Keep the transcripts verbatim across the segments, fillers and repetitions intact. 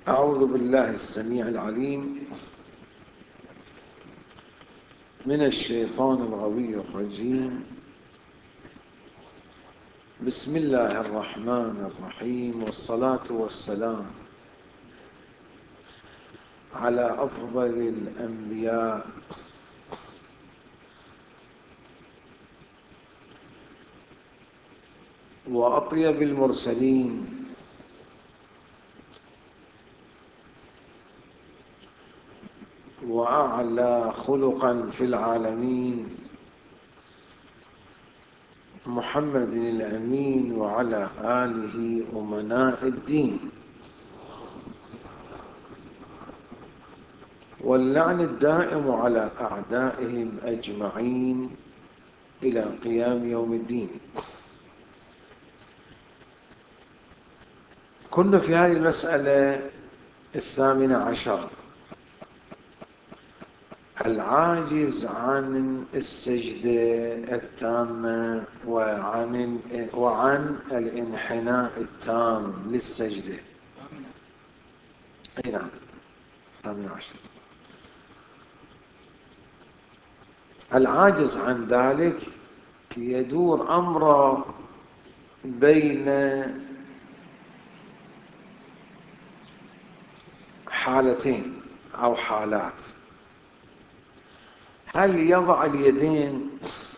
أعوذ بالله السميع العليم من الشيطان الغوي الرجيم. بسم الله الرحمن الرحيم، والصلاة والسلام على أفضل الأنبياء وأطيب المرسلين وأعلى خلقا في العالمين، محمد الأمين وعلى آله أمناء الدين، واللعن الدائم على أعدائهم أجمعين إلى قيام يوم الدين. كنا في هذه المسألة الثامنة عشر، العاجز عن السجدة التامة وعن وعن الانحناء التام للسجدة. أي نعم، الثامنة عشر. العاجز عن ذلك يدور أمره بين حالتين أو حالات: هل يضع اليدين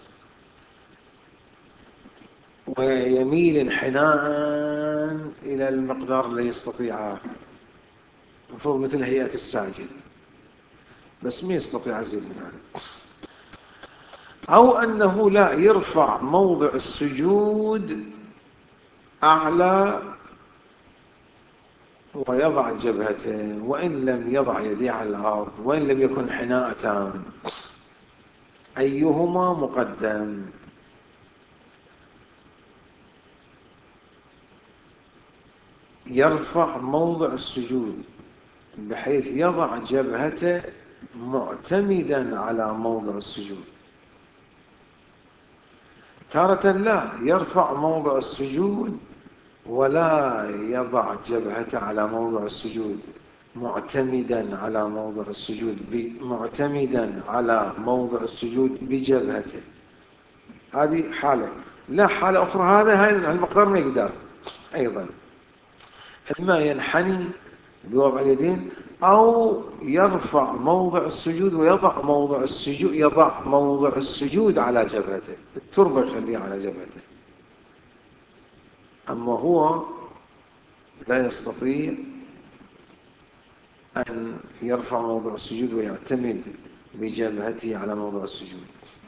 ويميل انحناء إلى المقدار الذي يستطيعه، المفروض مثل هيئة الساجد، بس ما يستطيع أزيد من هذا، أو أنه لا يرفع موضع السجود أعلى ويضع جبهته، وإن لم يضع يديه على الأرض، وإن لم يكن حناء تام، أيهما مقدم؟ يرفع موضع السجود بحيث يضع جبهته معتمدا على موضع السجود. تارة لا يرفع موضع السجود ولا يضع جبهته على موضع السجود، معتمدا على موضع السجود معتمدا على موضع السجود بجبهته. هذه حالة. لا حالة أخرى، هذا المقدار ما يقدر أيضا، إما ينحني بوضع اليدين أو يرفع موضع السجود ويضع موضع السجود يضع موضع السجود على جبهته، التربة يخليه على جبهته. أما هو لا يستطيع أن يرفع موضع السجود ويعتمد بجبهته على موضع السجود.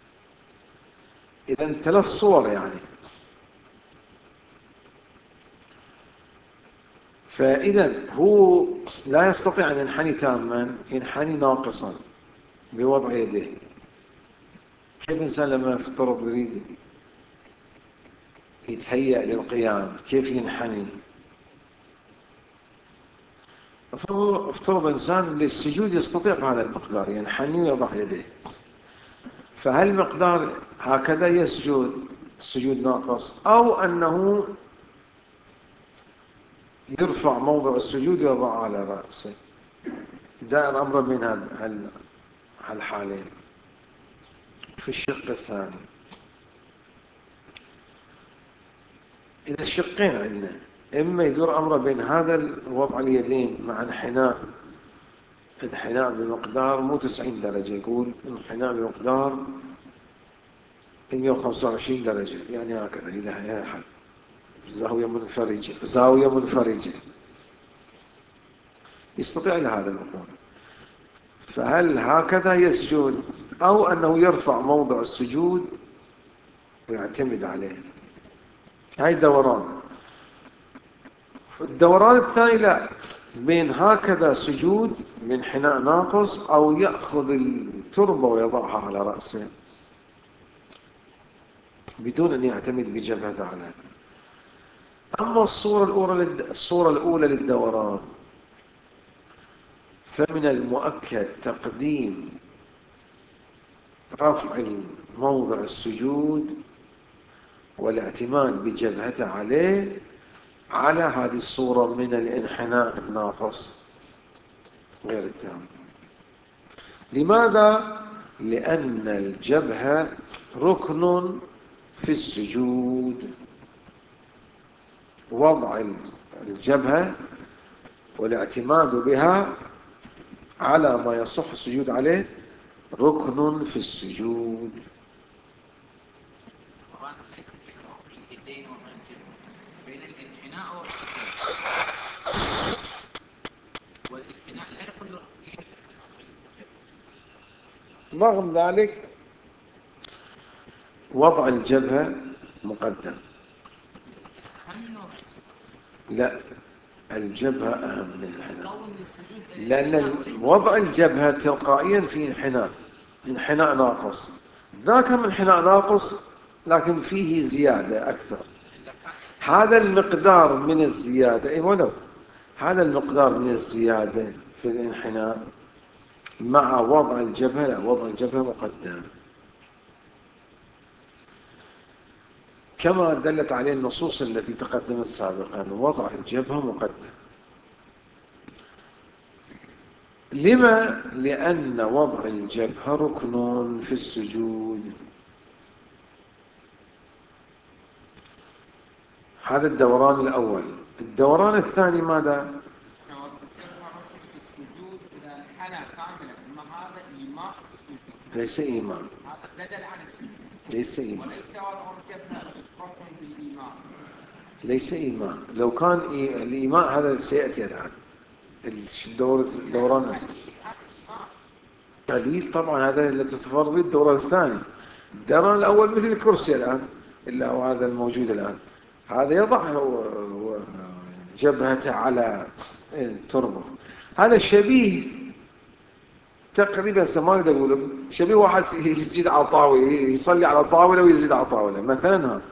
إذن ثلاث صور يعني. فإذا هو لا يستطيع أن ينحني تاما، ينحني ناقصا بوضع يديه. كيف الإنسان لما يفترض يريد يتهيأ للقيام كيف ينحني؟ افترض إنسان للسجود يستطيع بهذا المقدار ينحني ويضع يديه، فهل مقدار هكذا يسجد سجود ناقص، أو أنه يرفع موضع السجود ويضع على رأسه؟ دائر أمر بين هالحالين. في الشق الثاني، إذا الشقين عندنا، إما يدور أمره بين هذا وضع اليدين مع انحناء انحناء بمقدار مو تسعين درجة، يقول انحناء بمقدار مئة وخمسة وعشرين درجة، يعني هكذا إلى هذا الحد، زاوية منفرجة زاوية منفرجة يستطيع إلى هذا المقدار. فهل هكذا يسجد، أو أنه يرفع موضع السجود ويعتمد عليه؟ هاي دوران. الدوران الثاني لا، بين هكذا سجود من حناء ناقص، أو يأخذ التربة ويضعها على رأسه بدون أن يعتمد بجبهته عليه. أما الصورة الأولى الصورة الأولى للدوران، فمن المؤكد تقديم رفع موضع السجود والاعتماد بجبهته عليه على هذه الصورة من الانحناء الناقص. غير التام. لماذا؟ لأن الجبهة ركن في السجود. وضع الجبهة والاعتماد بها على ما يصح السجود عليه ركن في السجود. رغم ذلك وضع الجبهة مقدم. لا، الجبهة أهم من الحناء، لأن وضع الجبهة تلقائيا في انحناء، انحناء ناقص. ذاك من انحناء ناقص لكن فيه زيادة أكثر. هذا المقدار من الزيادة، إيه ولو هذا المقدار من الزيادة في الانحناء مع وضع الجبهة، لا، وضع الجبهة مقدم كما دلت عليه النصوص التي تقدمت سابقا. وضع الجبهة مقدم. لما؟ لأن وضع الجبهة ركن في السجود. هذا الدوران الأول. الدوران الثاني ماذا؟ ليس إيمان، ليس إيمان، ليس إيمان. لو كان الإيمان هذا سيأتي الآن. الدوران قليل طبعا، هذا اللي تتفرض به الدوران الثاني. الدوران الأول مثل الكرسي الآن، إلا هو هذا الموجود الآن. هذا يضع جبهته على التربة. هذا شبيه تقريبا زمان أقول شبيه واحد يسجد على طاولة، يصلي على طاولة ويسجد على طاولة مثلا. ها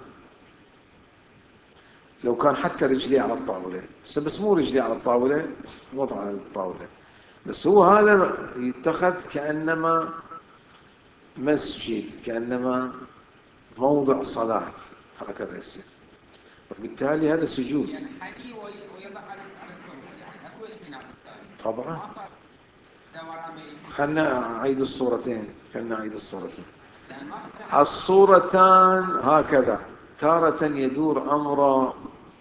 لو كان حتى رجليه على الطاولة، بس مو رجليه على الطاولة، وضع على الطاولة، بس هو هذا يتخذ كأنما مسجد، كأنما موضع صلاة، هكذا يصير. وبالتالي هذا سجود طبعا. خلنا أعيد الصورتين خلنا أعيد الصورتين الصورتان هكذا. تارة يدور أمر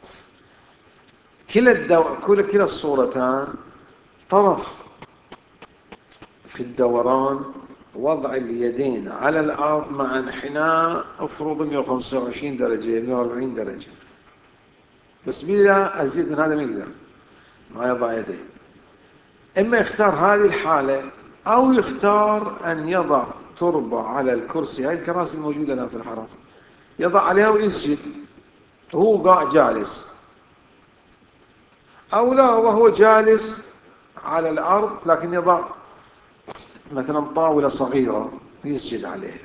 كلا الدو... كل كلا الصورتان طرف في الدوران وضع اليدين على الأرض مع انحناء افرض مئة وخمسة وعشرين درجة مئة وأربعين درجة، بس بلا أزيد من هذا ما يقدر ما يضع يديه. إما يختار هذه الحالة أو يختار أن يضع تربة على الكرسي، هاي الكراسي الموجودة الآن في الحرم، يضع عليها ويسجد وهو قاعد جالس، أو لا وهو جالس على الأرض لكن يضع مثلا طاولة صغيرة يسجد عليها.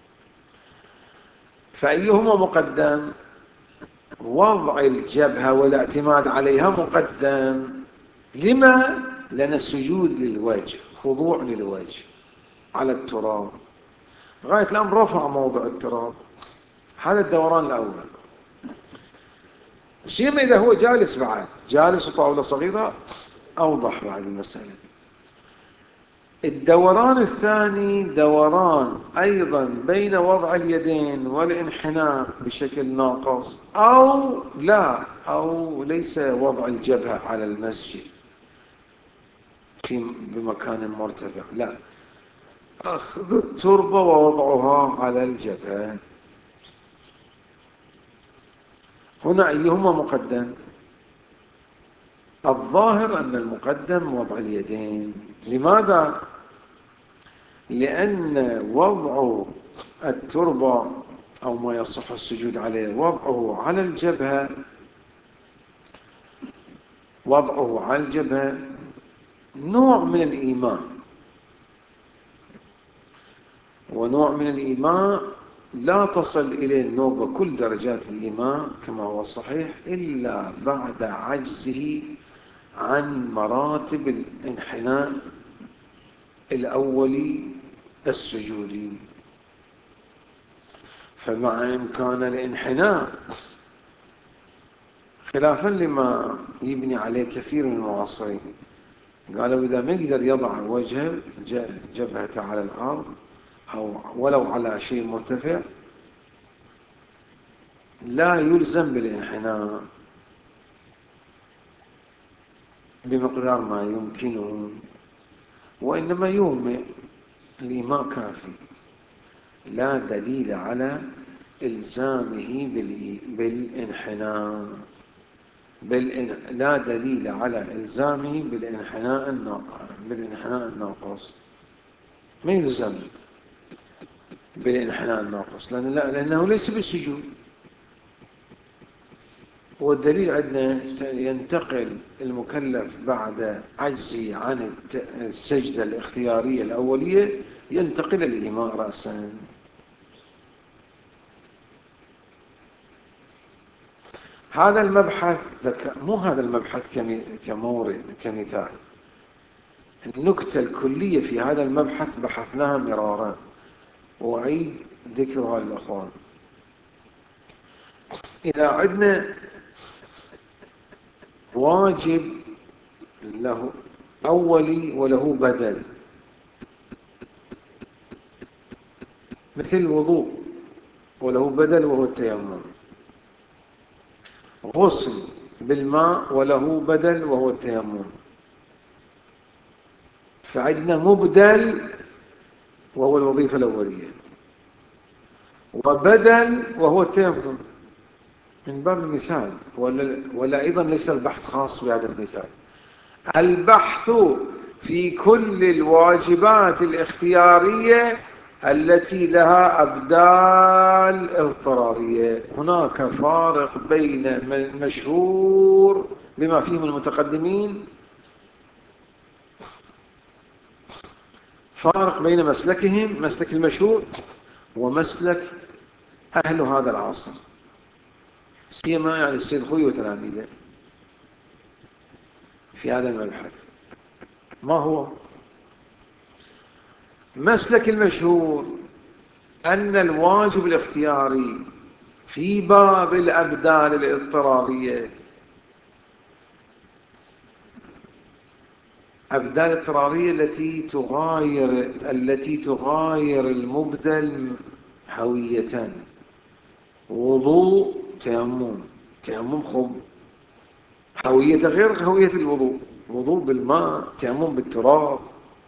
فأيهما مقدم؟ وضع الجبهة والاعتماد عليها مقدم. لما؟ لأن السجود للوجه، خضوع للوجه على التراب. غاية الأمر رفع موضع التراب. هذا الدوران الأول. سيما إذا هو جالس، بعد جالس وطاولة صغيرة أوضح بعد المسألة. الدوران الثاني دوران أيضا بين وضع اليدين والانحناء بشكل ناقص، أو لا، أو ليس وضع الجبهة على المسجد في بمكان مرتفع، لا، أخذ التربة ووضعها على الجبهة. هنا أيهما مقدم؟ الظاهر أن المقدم وضع اليدين. لماذا؟ لأن وضع التربة أو ما يصح السجود عليه وضعه على الجبهة، وضعه على الجبهة نوع من الإيمان، ونوع من الإيمان لا تصل إليه النوبة كل درجات الإيمان كما هو الصحيح إلا بعد عجزه عن مراتب الانحناء الأولي السجودي. فمع إمكان الانحناء خلافا لما يبني عليه كثير من المعاصرين، قالوا إذا ما يقدر يضع وجهه جبهته على الأرض أو ولو على شيء مرتفع لا يلزم بالانحناء بمقدار ما يمكنه، وإنما يومئ. الإيماء كافي، لا دليل على إلزامه بالانحناء بالإن... لا دليل على إلزامه بالانحناء الناقص بالانحناء الناقص ما يلزم بالانحناء الناقص لأن... لا... لأنه ليس بالسجود. والدليل عندنا ينتقل المكلف بعد عجزه عن السجدة الاختيارية الأولية ينتقل الإيماء رأسا. هذا المبحث مو هذا المبحث كمورد كمثال. النكتة الكلية في هذا المبحث بحثناها مرارا وأعيد ذكرها للأخوان. إذا عندنا واجب له أولي وله بدل مثل الوضوء وله بدل وهو التيمم، غسل بالماء وله بدل وهو التيمم، فعندنا مبدل وهو الوظيفة الأولية وبدل وهو التيمم من باب المثال، ولا, ولا أيضا ليس البحث خاص بهذا المثال. البحث في كل الواجبات الاختيارية التي لها أبدال اضطرارية. هناك فارق بين المشهور بما فيهم المتقدمين، فارق بين مسلكهم مسلك المشهور ومسلك أهل هذا العصر، سيما يعني السيد خوي وتلاميذه في هذا المبحث. ما هو مسلك المشهور؟ أن الواجب الاختياري في باب الأبدال الاضطرارية، أبدال الاضطرارية التي تغاير التي تغاير المبدل هوية، وضوء تيمم، تيمم خب هوية غير هوية الوضوء، وضوء بالماء تيمم بالتراب،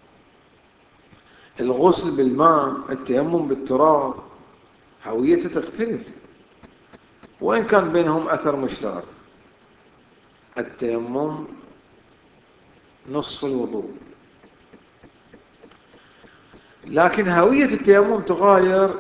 الغسل بالماء التيمم بالتراب، هويته تختلف وإن كان بينهم أثر مشترك. التيمم نصف الوضوء، لكن هوية التيمم تغاير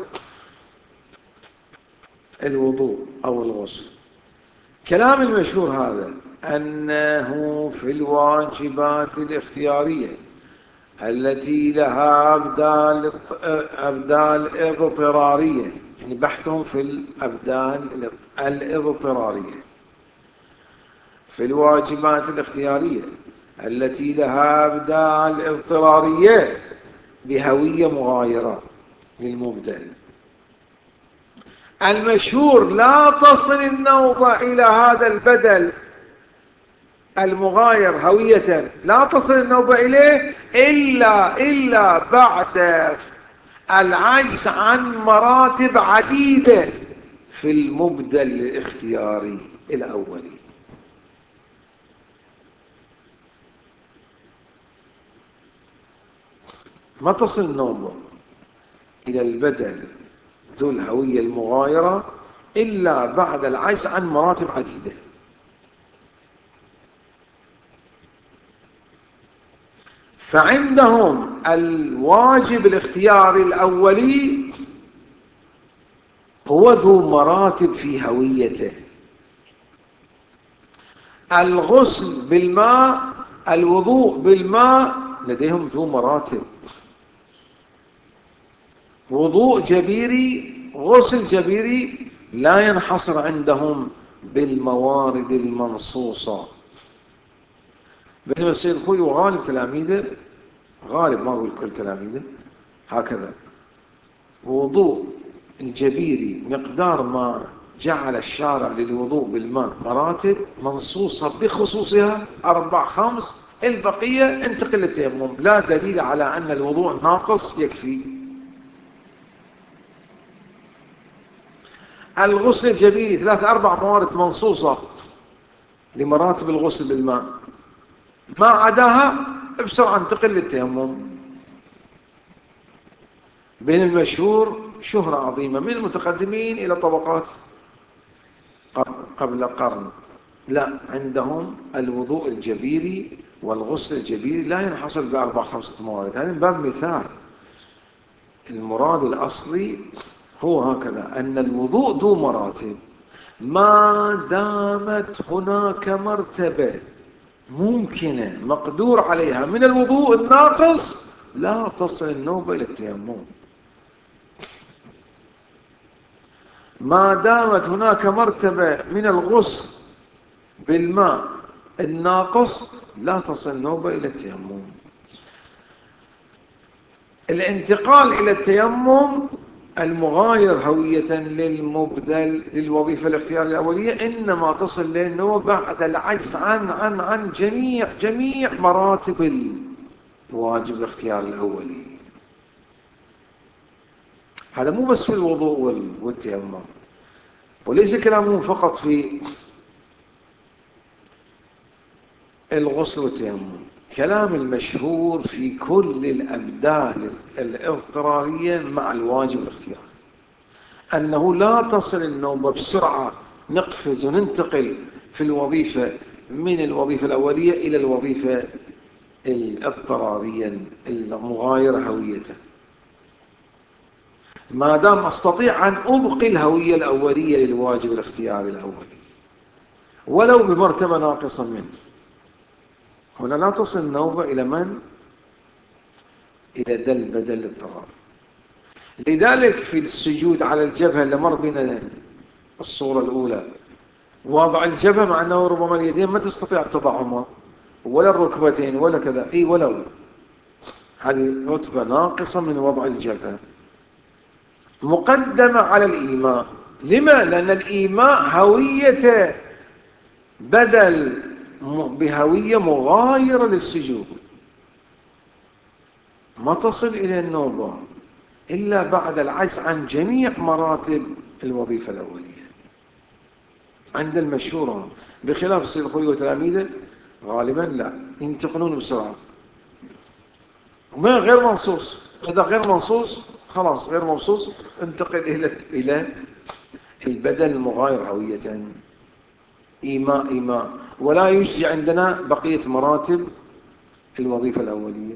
الوضوء أو الغسل. كلام المشهور هذا أنه في الواجبات الاختيارية التي لها أبدال أبدال اضطرارية، يعني بحثهم في الأبدال الاضطرارية في الواجبات الاختيارية التي لها أبدال اضطرارية بهوية مغايرة للمبدل. المشهور لا تصل النوبة إلى هذا البدل المغاير هوية، لا تصل النوبة إليه إلا, إلا بعد العجز عن مراتب عديدة في المبدل الاختياري الأولي. ما تصل النوبة إلى البدل ذو الهوية المغايرة إلا بعد العجز عن مراتب عديدة. فعندهم الواجب الاختياري الأولي هو ذو مراتب في هويته. الغسل بالماء، الوضوء بالماء لديهم ذو مراتب، وضوء جبيري غسل جبيري لا ينحصر عندهم بالموارد المنصوصة. بينما السيد الخوي وغالب تلاميذه، غالب ما أقول كل تلاميذه هكذا، وضوء الجبيري مقدار ما جعل الشارع للوضوء بالماء مراتب منصوصة بخصوصها أربع خمس البقية انتقل للتيمم. لا دليل على أن الوضوء الناقص يكفي. الغسل الجبيري ثلاث أربع موارد منصوصة لمراتب الغسل بالماء، ما عداها بسرعة انتقل للتيمم. بين المشهور شهرة عظيمة من المتقدمين إلى طبقات قبل قرن، لا عندهم الوضوء الجبيري والغسل الجبيري لا ينحصر بأربع خمسة موارد. هذا من باب مثال. المراد الأصلي هو هكذا، أن الوضوء ذو مراتب، ما دامت هناك مرتبة ممكنة مقدور عليها من الوضوء الناقص لا تصل النوبة إلى التيمم. ما دامت هناك مرتبة من الغسل بالماء الناقص لا تصل النوبة إلى التيمم. الانتقال إلى التيمم المغاير هوية للمبدل للوظيفة الاختيار الأولية إنما تصل للنوبة بعد العجز عن عن عن جميع جميع مراتب الواجب الاختيار الأولي. هذا مو بس في الوضوء والتيمم، وليس كلامهم فقط في الغسل والتيمم، كلام المشهور في كل الأبدال الاضطرارية مع الواجب الاختياري، أنه لا تصل النوبة بسرعة نقفز وننتقل في الوظيفة من الوظيفة الأولية إلى الوظيفة الاضطرارية المغايرة هويته، ما دام أستطيع أن أبقي الهوية الأولية للواجب الاختياري الأولي ولو بمرتبة ناقصة منه. هنا لا تصل النوبة إلى من؟ إلى دل بدل الاضطرار. لذلك في السجود على الجبهة اللي مر بنا الصورة الأولى، وضع الجبهة مع أنه ربما اليدين ما تستطيع تضعهما ولا الركبتين ولا كذا، أي ولو هذه رتبة ناقصة من وضع الجبهة مقدمة على الإيماء. لما؟ لأن الإيماء هوية بدل بهوية مغايرة للسجود، ما تصل إلى النوبة إلا بعد العجز عن جميع مراتب الوظيفة الأولية عند المشهورة، بخلاف السيد الخوي وتلاميذه غالبا لا ينتقلون بسرعة وما غير منصوص. إذا غير منصوص خلاص غير منصوص انتقل إلى إلى البدل المغاير هوية إيماء إيماء، ولا يجزي عندنا بقية مراتب الوظيفة الأولية.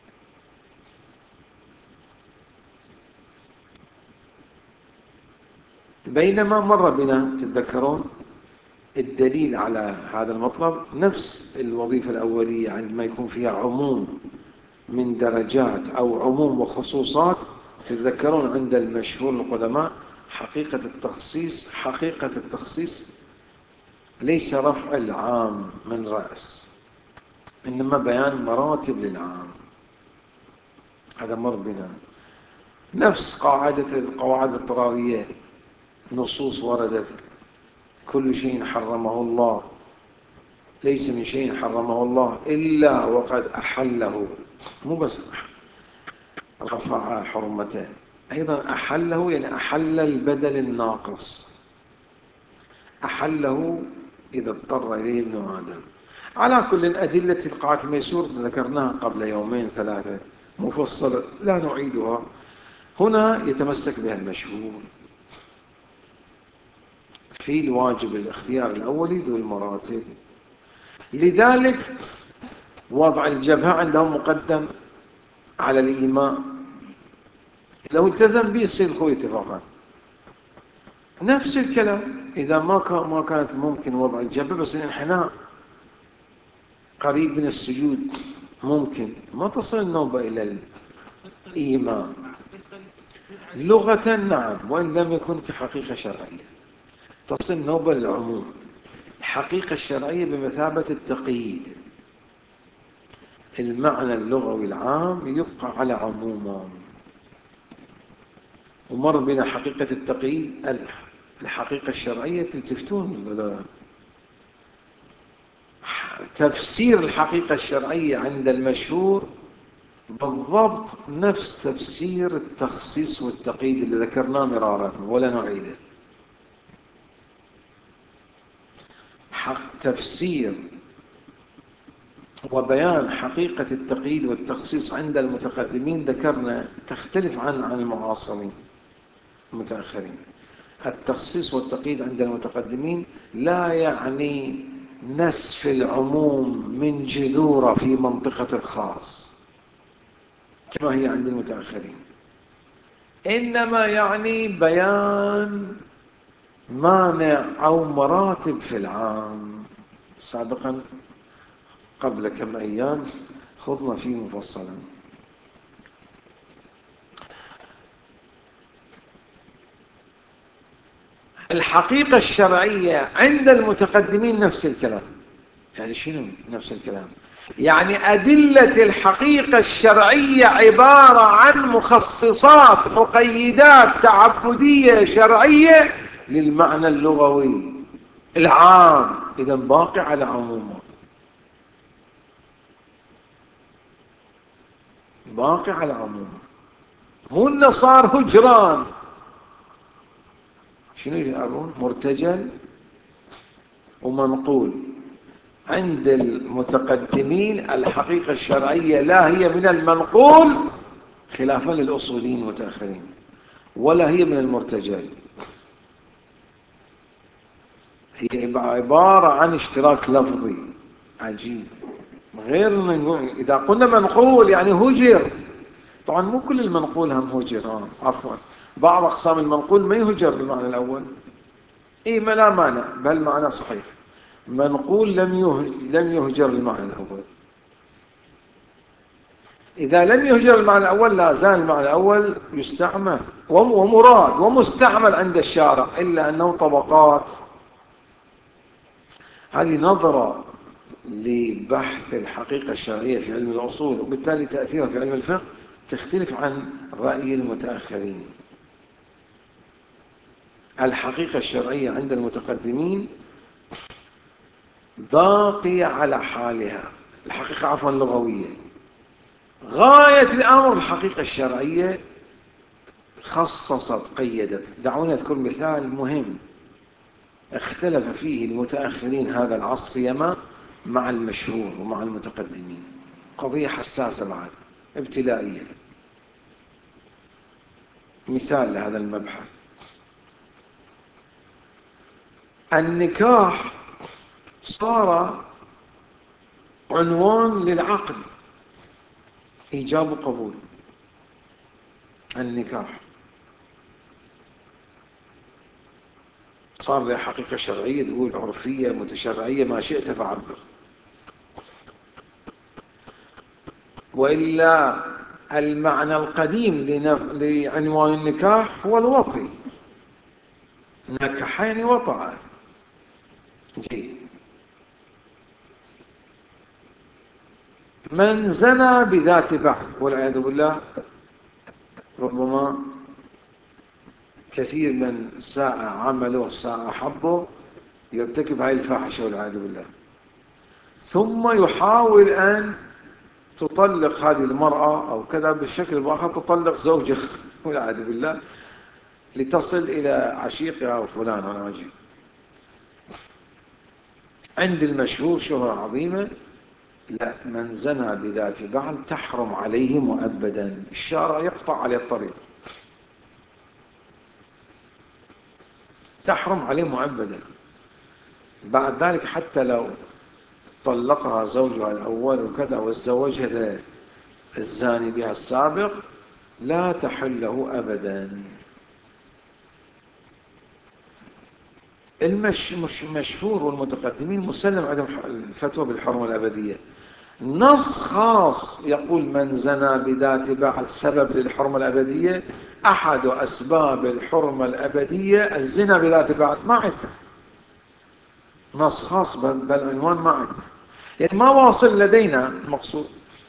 بينما مر بنا تتذكرون الدليل على هذا المطلب نفس الوظيفة الأولية عندما يكون فيها عموم من درجات أو عموم وخصوصات. تتذكرون عند المشهور القدماء حقيقة التخصيص، حقيقة التخصيص ليس رفع العام من رأس، إنما بيان مراتب للعام. هذا مر بنا. نفس قاعدة القواعد الاضطرارية، نصوص وردت كل شيء حرمه الله ليس من شيء حرمه الله إلا وقد أحله، مو بس رفع حرمته، أيضا أحله يعني أحل البدل الناقص، أحله إذا اضطر إليه ابن آدم. على كل أدلة القاعة الميسور ذكرناها قبل يومين ثلاثة مفصلة لا نعيدها هنا، يتمسك بها المشهور في الواجب الاختيار الأولي ذو المراتب. لذلك وضع الجبهة عندهم مقدم على الإيماء لو التزم به السيد الخوي اتفاقا. نفس الكلام إذا ما ما كانت ممكن وضع الجبهة بس الانحناء قريب من السجود ممكن، ما تصل النوبة إلى الإيماء لغة نعم، وإن لم يكن كحقيقة شرعية تصل النوبة للعموم. الحقيقة الشرعية بمثابة التقييد، المعنى اللغوي العام يبقى على عمومه. ومر بنا حقيقة التقييد الحقيقة الشرعية تلتفتون تفسير الحقيقة الشرعية عند المشهور بالضبط نفس تفسير التخصيص والتقييد اللي ذكرناه مرارا ولا نعيده. حق تفسير وبيان حقيقة التقييد والتخصيص عند المتقدمين ذكرنا تختلف عن عن المعاصرين المتأخرين. التخصيص والتقييد عند المتقدمين لا يعني نسف العموم من جذوره في منطقة الخاص كما هي عند المتأخرين، إنما يعني بيان مانع أو مراتب في العام. سابقا قبل كم أيام خضنا فيه مفصلا. الحقيقة الشرعية عند المتقدمين نفس الكلام. يعني شنو نفس الكلام؟ يعني أدلة الحقيقة الشرعية عبارة عن مخصصات مقيدات تعبدية شرعية للمعنى اللغوي العام، إذا باقي على عمومه، باقي على عمومه. مو إنه صار هجران. شنو يقولون؟ مرتجل ومنقول. عند المتقدمين الحقيقة الشرعية لا هي من المنقول خلافا للأصوليين المتأخرين، ولا هي من المرتجل. هي عبارة عن اشتراك لفظي عجيب. غير إذا قلنا منقول يعني هجر. طبعا مو كل المنقول هم هجر، آه. عفوا بعض أقسام المنقول ما يهجر بالمعنى الأول. إيه ما لا مانع، بل معنى صحيح. منقول لم لم يهجر المعنى الأول. إذا لم يهجر المعنى الأول لا زال المعنى الأول يستعمل ومراد ومستعمل عند الشارع، إلا أنه طبقات. هذه نظرة لبحث الحقيقة الشرعية في علم الأصول، وبالتالي تأثيرها في علم الفقه تختلف عن رأي المتأخرين. الحقيقة الشرعية عند المتقدمين باقية على حالها، الحقيقة عفوا لغوية. غاية الأمر الحقيقة الشرعية خصصت قيدت. دعونا نذكر مثال مهم اختلف فيه المتأخرين هذا العصر سيما مع المشهور ومع المتقدمين. قضية حساسة بعد ابتلائية. مثال لهذا المبحث: النكاح صار عنوان للعقد، إيجاب وقبول. النكاح صار له حقيقة شرعية، تقول عرفية متشرعية ما شئت فعبر. وإلا المعنى القديم لعنوان النكاح هو الوطي. نكحين وطعا. جيد. من زنى بذات بعل والعياذ بالله، ربما كثير من ساء عمله ساء حظه يرتكب هذه الفاحشة والعياذ بالله، ثم يحاول أن تطلق هذه المرأة أو كذا بالشكل الآخر، تطلق زوجها والعياذ بالله لتصل إلى عشيقها وفلان ولا وجه. عند المشهور شهرة عظيمة: لا، من زنى بذات بعل تحرم عليه مؤبدا. الشارع يقطع عليه الطريق، تحرم عليه مؤبدا. بعد ذلك حتى لو طلقها زوجها الأول وكذا وتزوجها الزاني بها السابق لا تحل له أبدا. المش مش مشهور والمتقدمين مسلم عدم الفتوى بالحرمة الأبدية. نص خاص يقول من زنى بذات بعل سبب للحرمة الأبدية، أحد أسباب الحرمة الأبدية الزنا بذات بعل. ما عندنا نص خاص بالعنوان، ما عندنا، يعني ما واصل لدينا المقصود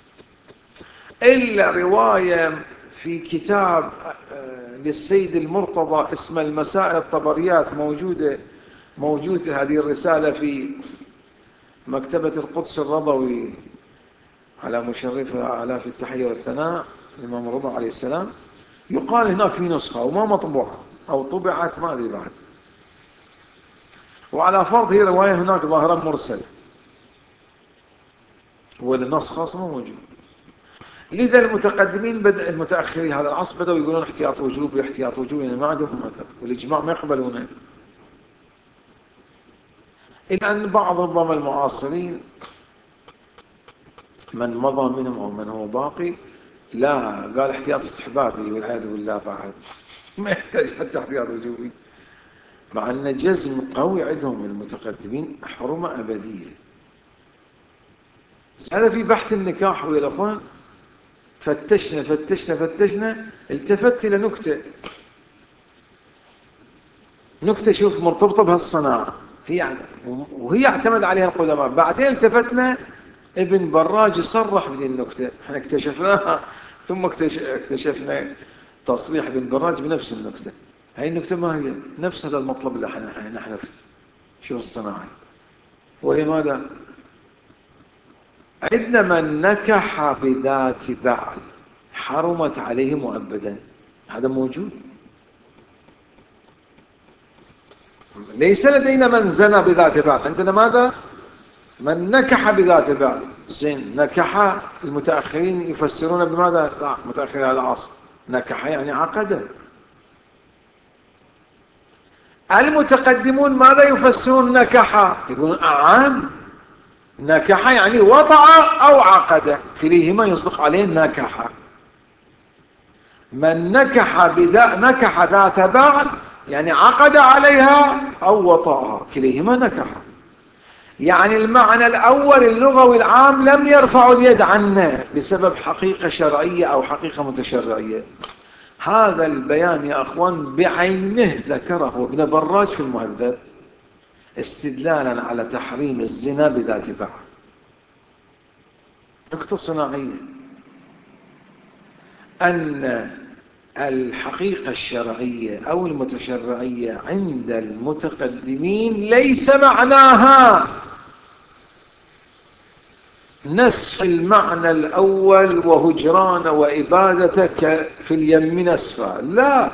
إلا رواية في كتاب للسيد المرتضى اسمه المسائل الطبريات، موجودة موجودة هذه الرسالة في مكتبة القدس الرضوي على مشرفها آلاف التحية والثناء الإمام الرضا عليه السلام، يقال هناك في نسخة وما مطبوعة أو طبعت ما أدري بعد، وعلى فرض هي رواية هناك ظاهرة مرسلة، والنص خاص ما موجود. لذا المتقدمين بدأ المتأخرين هذا العصر بدأوا يقولون احتياط وجوبي احتياط وجوبي، يعني ما عندهم مثل، والإجماع ما يقبلونه. إلا أن بعض ربما المعاصرين من مضى منهم أو من هو باقي لا، قال احتياط استحبابي والعياذ بالله بعد ما يحتاج حتى احتياط وجوبي، مع أن جزم قوي عندهم من المتقدمين حرمة أبدية. هذا في بحث النكاح ويا الأخوان فتشنا فتشنا فتشنا التفت إلى نكتة نكتة شوف مرتبطة بهالصناعة هي، وهي اعتمد عليها القدماء. بعدين التفتنا ابن براج يصرح بدي النكتة، احنا اكتشفناها ثم اكتشفنا تصريح ابن براج بنفس النكتة. هاي النكتة ما هي نفس هذا المطلب اللي احنا نحن فيه. شوف الصناعة وهي ماذا؟ عندنا من نكح بذات بعل حرمت عليه مؤبدا، هذا موجود. ليس لدينا من زنى بذات بعل، عندنا ماذا؟ من نكح بذات بعل. زين، نكح المتأخرين يفسرون بماذا؟ لا، متأخرين هذا العصر نكح يعني عقد. المتقدمون ماذا يفسرون نكح؟ يقولون أعان نكح يعني وضع أو عقد، كليهما يصدق عليه نكح. من نكح بذا نكح ذات بعل يعني عقد عليها أو وطأها، كليهما نكح. يعني المعنى الأول اللغوي العام لم يرفع اليد عنه بسبب حقيقة شرعية أو حقيقة متشرعية. هذا البيان يا أخوان بعينه ذكره ابن براج في المهذب استدلالا على تحريم الزنا بذات بعل. نقطة صناعية أن الحقيقة الشرعية أو المتشرعية عند المتقدمين ليس معناها نسخ المعنى الأول وهجران وإبادتك في اليم نسفا، لا،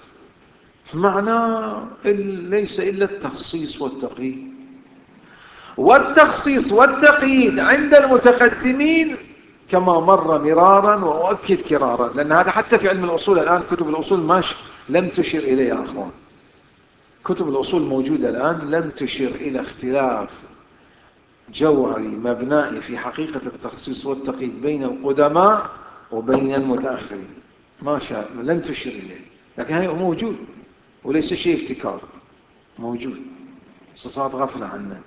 معناه ليس إلا التخصيص والتقييد. والتخصيص والتقييد عند المتقدمين كما مر مرارا وأؤكد كرارا، لأن هذا حتى في علم الأصول الآن كتب الأصول ماش لم تشير إليه يا أخوان. كتب الأصول موجودة الآن لم تشير إلى اختلاف جوهري مبنائي في حقيقة التخصيص والتقييد بين القدماء وبين المتأخرين، ما شاء لم تشير إليه، لكن هي موجود وليس شيء ابتكار، موجود صارت غفلة عنه.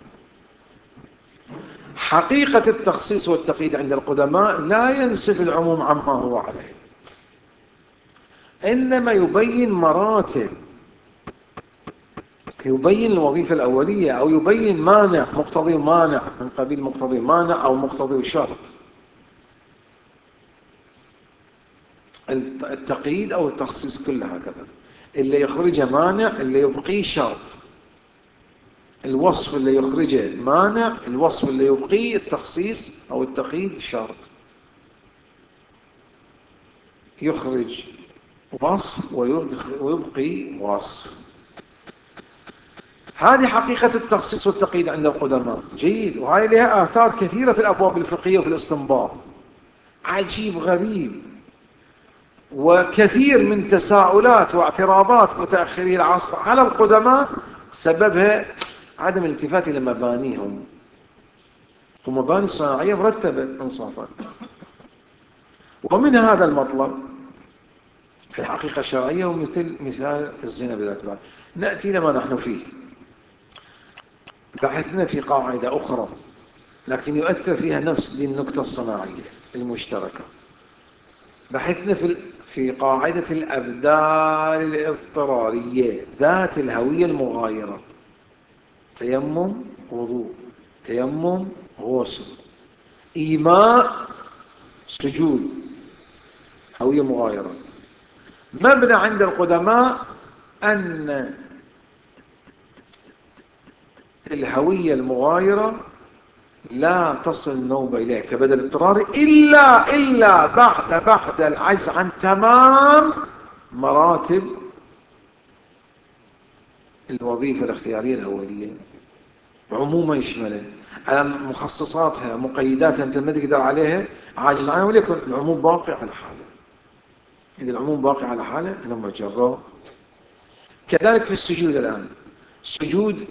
حقيقة التخصيص والتقييد عند القدماء لا ينسف العموم عما هو عليه، إنما يبين مراتب، يبين الوظيفة الأولية أو يبين مانع مقتضي مانع من قبيل مقتضي مانع أو مقتضي شرط. التقييد أو التخصيص كلها هكذا، اللي يخرجه مانع اللي يبقيه شرط، الوصف اللي يخرجه مانع الوصف اللي يبقيه التخصيص أو التقييد شرط. يخرج وصف ويبقي وصف. هذه حقيقة التخصيص والتقييد عند القدماء. جيد، وهي لها آثار كثيرة في الأبواب الفقهية وفي الاستنباط، عجيب غريب. وكثير من تساؤلات واعتراضات متأخري العصر على القدماء سببها عدم الالتفات إلى مبانيهم، ومباني الصناعية مرتبة انصافا. ومن هذا المطلب في الحقيقة الشرعية ومثل مثال الزنا بذات بعل. نأتي لما نحن فيه. بحثنا في قاعدة أخرى لكن يؤثر فيها نفس دي النقطة الصناعية المشتركة. بحثنا في في قاعدة الأبدال الاضطرارية ذات الهوية المغايرة: تيمم وضوء، تيمم غسل، إيماء سجود، هوية مغايرة. مبنى عند القدماء أن الهوية المغايرة لا تصل النوبة إليه كبدل اضطراري إلا إلا بعد بعد العجز عن تمام مراتب الوظيفة الاختيارية الأولية عموما يشمله على مخصصاتها مقيداتها أنت ما تقدر عليها عاجز عنها، وليكن العموم باقي على حاله. إذا العموم باقي على حاله أنا مجرد. كذلك في السجود الآن، السجود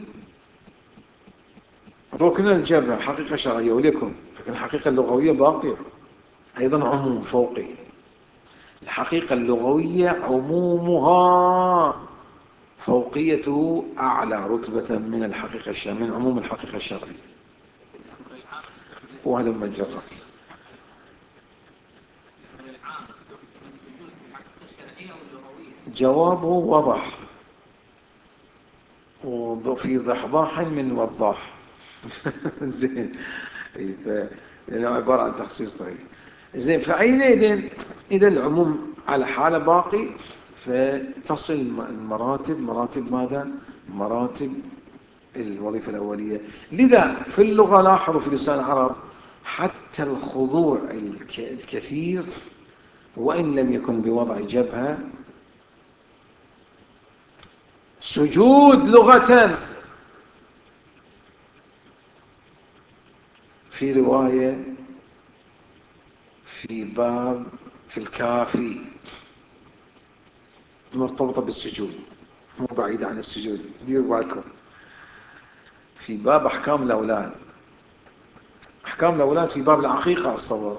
ركن الجبهة حقيقة شرعية، وليكن لكن الحقيقة اللغوية باقية أيضا عموم فوقي. الحقيقة اللغوية عمومها فوقيته أعلى رتبة من الحقيقة الشرعية، من عموم الحقيقة الشرعية. وهذا مجرد. جوابه وضح وفي ضحضاح من وضاح. زين. لأنه عبارة عن تخصيص طويل. زين. فأينئذ إذا العموم على حالة باقي، فتصل المراتب مراتب ماذا؟ مراتب الوظيفة الأولية. لذا في اللغة لاحظوا في لسان العرب حتى الخضوع الكثير وإن لم يكن بوضع جبهة سجود لغة. في رواية في باب في الكافي مرتبطة بالسجود، مو بعيدة عن السجود، ديروا بالكم. في باب أحكام الأولاد، أحكام الأولاد في باب العقيقة الصور.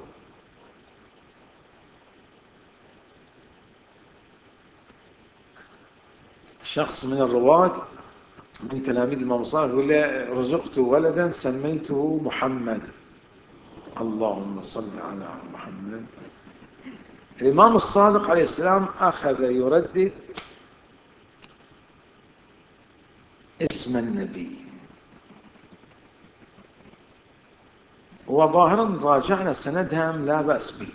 شخص من الرواة من تلاميذ الإمام الصادق يقول لي رزقت ولدا سميته محمد. اللهم صل على محمد. الإمام الصادق عليه السلام أخذ يردد اسم النبي، وظاهرا راجعنا سندها لا بأس به.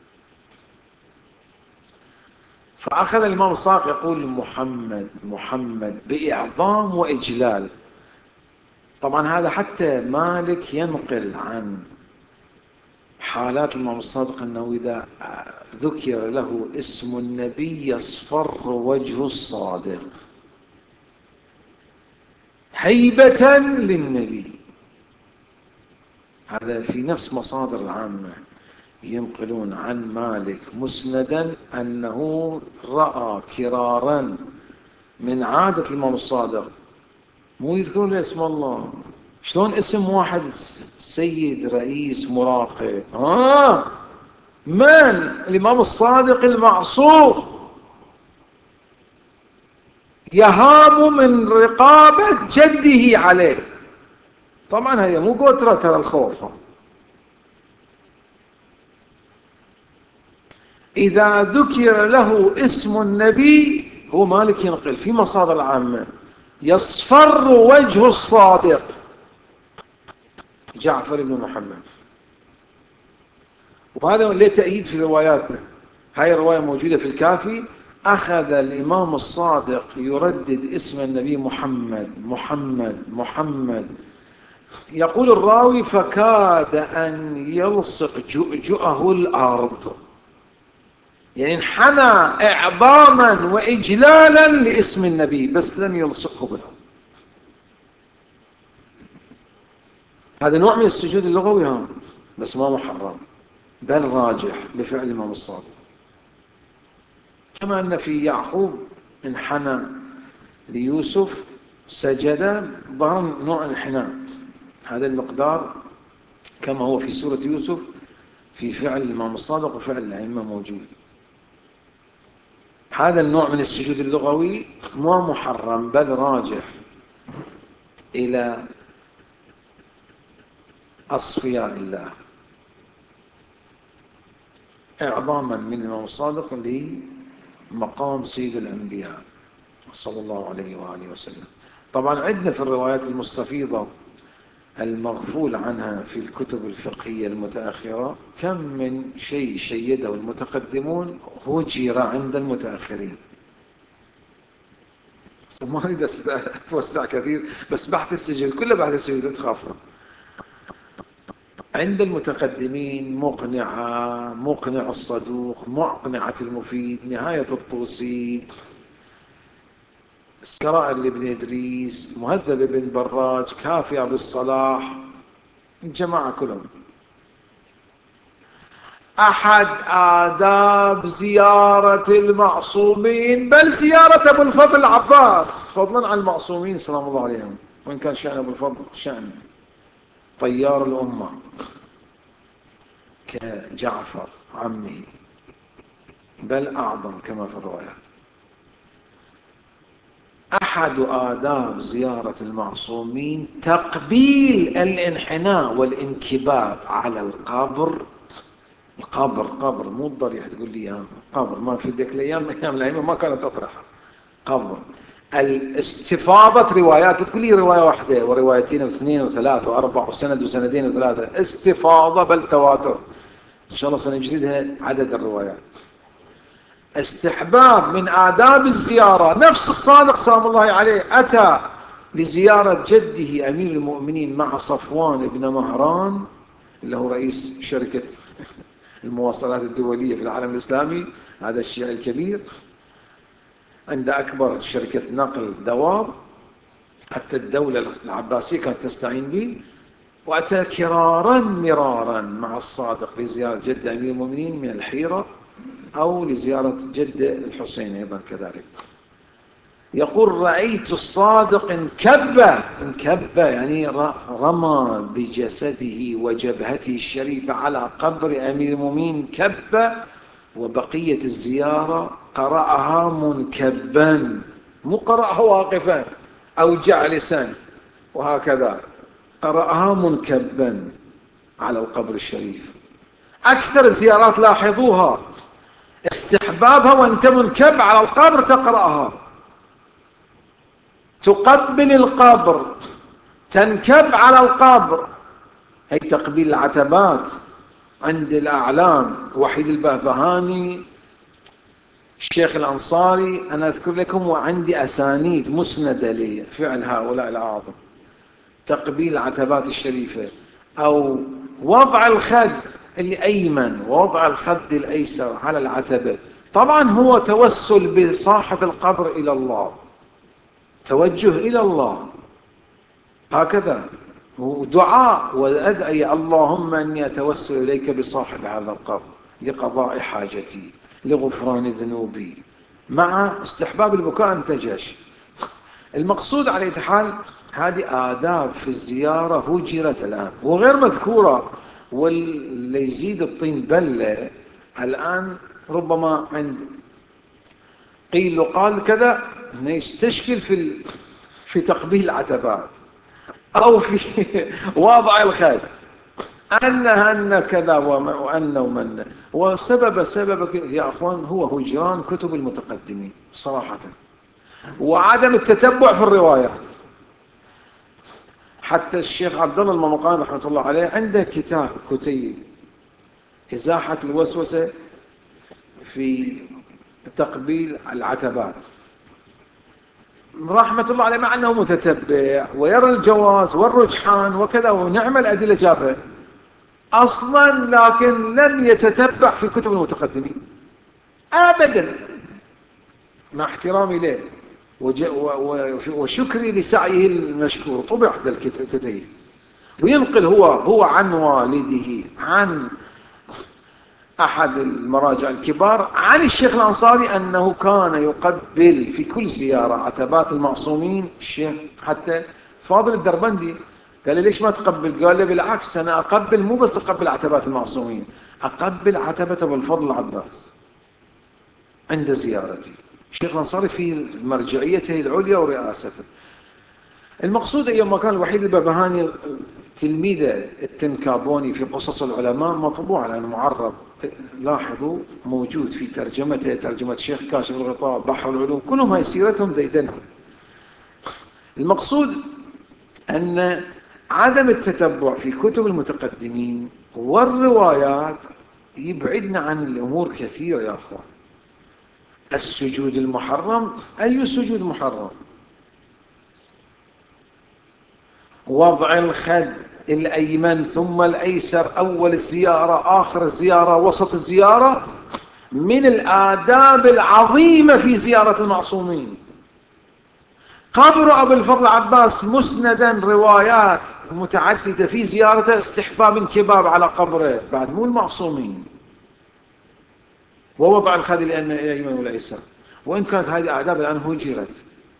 فأخذ الإمام الصادق يقول محمد محمد بإعظام وإجلال. طبعا هذا حتى مالك ينقل عن حالات الإمام الصادق أنه إذا ذكر له اسم النبي يصفر وجه الصادق هيبة للنبي. هذا في نفس مصادر العامة ينقلون عن مالك مسندا أنه رأى كرارا من عادة الإمام الصادق مو يذكرون له اسم الله. شلون اسم واحد سيد رئيس مراقب؟ آه من؟ الإمام الصادق المعصوم يهاب من رقابة جده عليه. طبعا هي مو قترة ترى الخوف. إذا ذكر له اسم النبي هو مالك ينقل في مصادر العامة يصفر وجه الصادق جعفر بن محمد. وهذا له تأييد في رواياتنا. هاي الرواية موجودة في الكافي. أخذ الإمام الصادق يردد اسم النبي محمد محمد محمد. يقول الراوي فكاد أن يلصق جؤجؤه الأرض، يعني انحنى إعظاما وإجلالا لاسم النبي بس لم يلصقه بالأرض. هذا نوع من السجود اللغوي ها، بس ما محرم بل راجح لفعل الإمام الصادق. كما أن في يعقوب انحنى ليوسف سجد ظهر نوع الانحناء، هذا المقدار كما هو في سورة يوسف في فعل الإمام الصادق وفعل الأئمة موجود. هذا النوع من السجود اللغوي مو محرم بل راجح إلى أصفياء الله إعظاما من الإمام الصادق لمقام سيد الأنبياء صلى الله عليه وآله وسلم. طبعا عندنا في الروايات المستفيضة المغفول عنها في الكتب الفقهية المتأخرة كم من شيء شيده المتقدمون هجر عند المتأخرين. ما أريد أتوسع كثير، بس بحث السجود كله بحث السجود تخافوا. عند المتقدمين مقنعة، مقنع الصدوق، مقنعة المفيد، نهاية الطوسي، السرائر لابن إدريس، مهذب بن براج، كافية بالصلاح، الجماعة كلهم. أحد آداب زيارة المعصومين، بل زيارة أبو الفضل العباس فضلا عن المعصومين سلام الله عليهم، وإن كان شأن أبو الفضل شأن طيار الأمة كجعفر عمه، بل أعظم كما في الروايات. أحد آداب زيارة المعصومين تقبيل الانحناء والانكباب على القبر. القبر قبر، مو الضريح تقول لي يا قبر، ما في ذيك الايام، ايام الائمه ما كانت تطرح قبر. الاستفاضه روايات، تقول لي روايه واحده وروايتين واثنين وثلاث واربع وسند وسندين وثلاثه، استفاضه بل تواتر، ان شاء الله سنجدها عدد الروايات. استحباب من آداب الزيارة، نفس الصادق سلام الله عليه أتى لزيارة جده أمير المؤمنين مع صفوان بن مهران اللي هو رئيس شركة المواصلات الدولية في العالم الإسلامي، هذا الشيعي الكبير، عند أكبر شركة نقل دواب، حتى الدولة العباسية كانت تستعين به. وأتى كرارا مرارا مع الصادق لزيارة جد أمير المؤمنين من الحيرة، أو لزيارة جد الحسين أيضا كذلك. يقول رأيت الصادق انكب، انكب يعني رمى بجسده وجبهته الشريفة على قبر أمير المؤمنين كب، وبقية الزيارة قرأها منكبا، مو قرأها واقفا أو جالسا وهكذا، قرأها منكبا على القبر الشريف. أكثر الزيارات لاحظوها استحبابها وانت منكب على القبر تقرأها، تقبل القبر، تنكب على القبر، هي تقبيل العتبات. عند الأعلام وحيد البهبهاني، الشيخ الأنصاري، أنا أذكر لكم وعندي أسانيد مسندة لفعل هؤلاء الأعظم، تقبيل العتبات الشريفة، أو وضع الخد الأيمن ووضع الخد الأيسر على العتبة. طبعا هو توسل بصاحب القبر إلى الله، توجه إلى الله هكذا، ودعاء وأدعي اللهم أني أتوسل إليك بصاحب هذا القبر لقضاء حاجتي لغفران ذنوبي، مع استحباب البكاء انتجش. المقصود على أي حال هذه آداب في الزيارة هجرت الآن وغير مذكورة، واللي يزيد الطين بلة الآن ربما عند قيل وقال كذا يستشكل في في تقبيل العتبات أو في وضع الخد، أن أن كذا وأن ومن، وسبب سبب يا أخوان هو هجران كتب المتقدمين صراحة، وعدم التتبع في الروايات. حتى الشيخ عبد الله الممقان رحمة الله عليه عنده كتاب كتيب إزاحة الوسوسة في تقبيل العتبات رحمة الله عليه، مع أنه متتبع ويرى الجواز والرجحان وكذا ونعم الأدلة جابها أصلا، لكن لم يتتبع في كتب المتقدمين أبدا، مع احترامي له وشكري لسعيه المشكور. طبع هذا الكتاب وينقل هو هو عن والده عن أحد المراجع الكبار عن الشيخ الأنصاري أنه كان يقبل في كل زيارة عتبات المعصومين. الشيخ حتى فاضل الدربندي قال لي ليش ما تقبل؟ قال لي بالعكس، أنا أقبل مو بس أقبل عتبات المعصومين، أقبل عتبة أبو الفضل العباس عند زيارتي. الشيخ الأنصاري في مرجعيته العليا ورئاسته. المقصود أيام كان الوحيد البهبهاني تلميذه التنكابوني في قصص العلماء مطبوع الآن معرب، لاحظوا موجود في ترجمته، ترجمة الشيخ كاشف الغطاء، بحر العلوم، كلهم هاي سيرتهم ديدنهم. المقصود أن عدم التتبع في كتب المتقدمين والروايات يبعدنا عن الأمور كثيرة يا أخوان. السجود المحرم، أي سجود محرم؟ وضع الخد الأيمن ثم الأيسر، أول الزيارة آخر الزيارة وسط الزيارة، من الآداب العظيمة في زيارة المعصومين. قبر أبي الفضل عباس مسندا روايات متعددة في زيارته استحباب انكباب على قبره بعد مو المعصومين، ووضع الخد الأيمن والأيسر، وإن كانت هذه آداب الآن هجرت.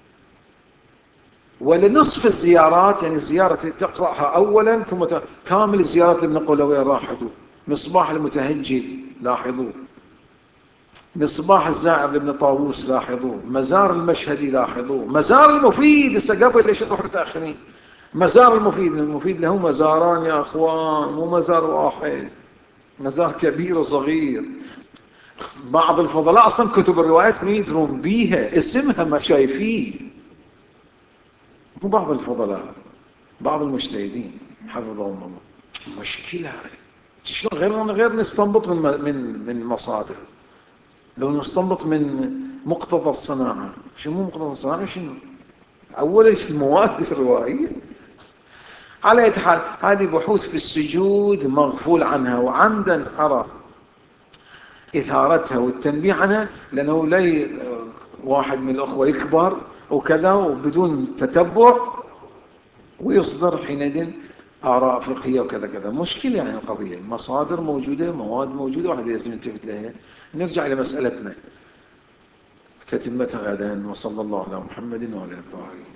ولنصف الزيارات، يعني الزيارة تقرأها أولا ثم كامل الزيارات ابن قلوية لاحظوا، مصباح المتهجد لاحظوا، مصباح الزائر لابن طاووس لاحظوا، مزار المشهدي لاحظوا، مزار المفيد هسه قبل ليش تروح متأخرين، مزار المفيد، المفيد له مزاران يا أخوان مو مزار واحد، مزار كبير وصغير. بعض الفضلاء أصلا كتب الروايات ما يدرون بيها، اسمها ما شايفين، مو بعض الفضلاء، بعض المجتهدين حفظهم الله. مشكلة شلون غير غير نستنبط من من من مصادر، لو نستنبط من مقتضى الصناعة. شو مو مقتضى الصناعة؟ شنو أول شيء المواد الروائية. على أي حال هذه بحوث في السجود مغفول عنها وعمدا أرى إثارتها والتنبيه عنها، لأنه لا واحد من الأخوة يكبر وكذا وبدون تتبع ويصدر حينئذ آراء فقهية وكذا كذا. مشكلة يعني القضية، مصادر موجودة، مواد موجودة، واحد لازم يلتفت لها. نرجع إلى مسألتنا تتمتها غدا، وصلى الله على محمد وعلى آله الطاهرين.